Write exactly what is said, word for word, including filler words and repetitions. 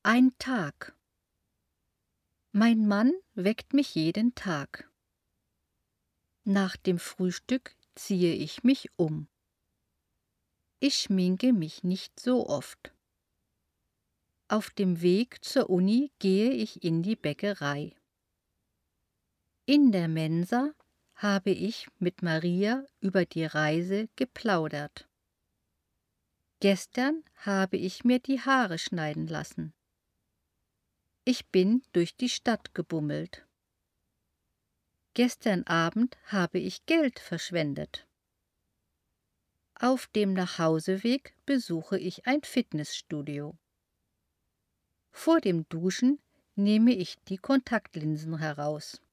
Ein Tag. Mein Mann weckt mich jeden Tag. Nach dem Frühstück ziehe ich mich um. Ich schminke mich nicht so oft. Auf dem Weg zur Uni gehe ich in die Bäckerei. In der Mensa habe ich mit Maria über die Reise geplaudert. Gestern habe ich mir die Haare schneiden lassen. Ich bin durch die Stadt gebummelt. Gestern Abend habe ich Geld verschwendet. Auf dem Nachhauseweg besuche ich ein Fitnessstudio. Vor dem Duschen nehme ich die Kontaktlinsen heraus.